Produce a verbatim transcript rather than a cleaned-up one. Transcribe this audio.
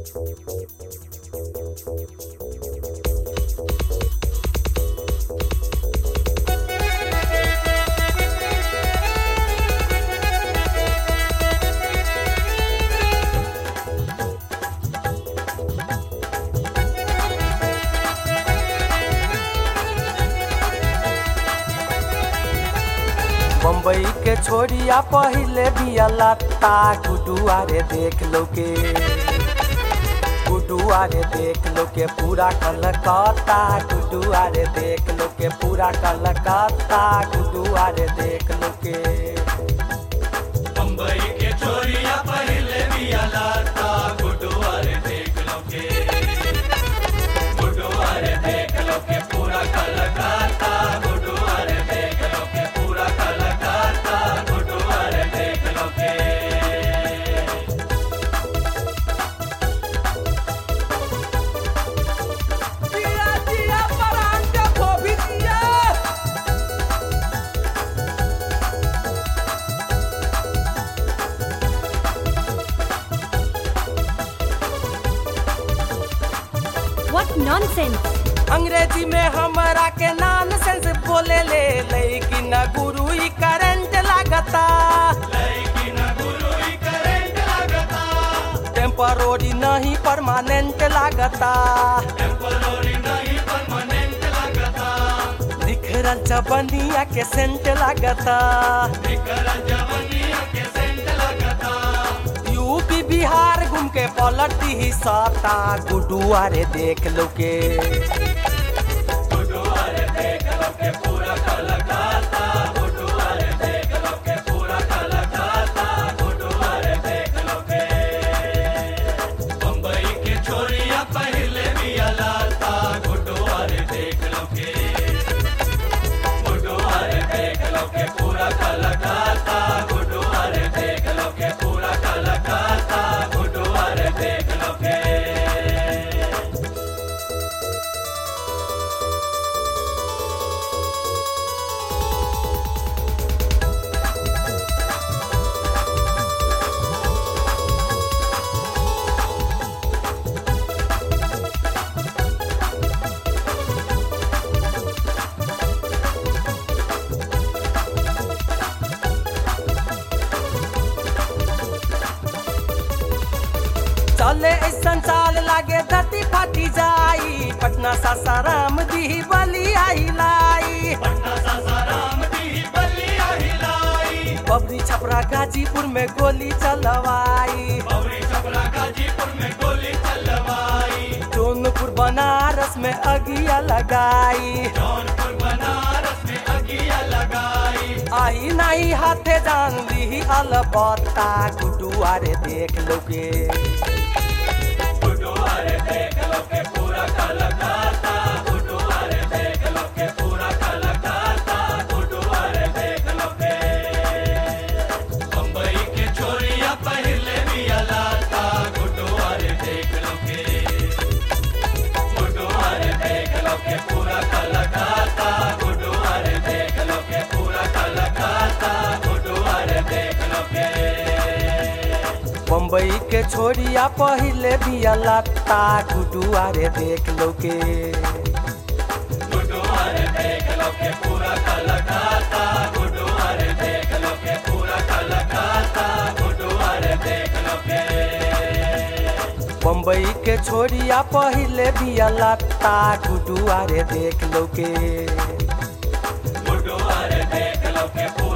बम्बई के छोड़िया पहिले बिया लत्ता गुडुआ रे देख लो के गुडुआ रे देख लो के पूरा कलकत्ता गुडुआ रे देख लो के पूरा कलकत्ता गुडुआ रे देख लो के बम्बई के छोड़िया पहिले बिया लत्ता गुडुआ रे देख लो के गुडुआ रे देख लो के पूरा कलकत्ता गुडुआ रे देख लो के पूरा कलकत्ता गुडुआ रे देख लो के जिया जिया परांठा गोभी जिया What nonsense! अंग्रेजी में हमरा के नॉनसेंस बोले ले लेकिन गुरु ही करंट लागता लेकिन गुरु ही करंट लगता टेम्पररी नहीं परमानेंट लागता टेम्पररी नहीं परमानेंट लगता निखरल जबनिया के सेंट लागता निकल जवनिया के सेंट लगता यूपी बिहार घूम के पलटी ही सता गुडुआ रे देख लो के गुडुआ रे देख लो के पूरा कलकत्ता गुडुआ रे देख लो के पूरा कलकत्ता गुडुआ रे देख लो के बम्बई के छोड़िया पहिले बिया लत्ता गुडुआ रे देख लो के गुडुआ रे देख लो के पूरा कलकत्ता गुडुआ रे देख लो के पूरा कलकत्ता गुडुआ रे देख लो के चले ऐसा चाल लागे धरती फाटी जाई पटना सासाराम दी बली आई लाई पटना सासाराम दी बलिया हिलाई बबरी छपरा गाजीपुर में गोली चलवाई बौरी छपरा गाजीपुर में गोली चलवाई जौनपुर बनारस में अगिया लगाई जौनपुर बनारस में अगिया लगाई आई नहीं हाथे जान ली अलबत्ता गुडुआ रे देख लो के गुडुआ रे देख लो के पूरा कलकत्ता गुडुआ रे देख लो के पूरा कलकत्ता गुडुआ रे देख लो के बम्बई के छोड़िया पहिले बिया लत्ता गुडुआ रे देख लो के गुडुआ रे देख लो के पूरा कलकत्ता गुडुआ रे देख लो के पूरा कलकत्ता गुडुआ रे देख लो के बम्बई के छोड़िया पहिले बिया लत्ता गुडुआ रे देख लो के गुडुआ रे देख लो के पूरा कलकत्ता गुडुआ रे देख लो के पूरा कलकत्ता गुडुआ रे देख लो के बम्बई के छोड़िया पहिले बिया लत्ता गुडुआ रे देख लो के गुडुआ रे देख लो के पूरा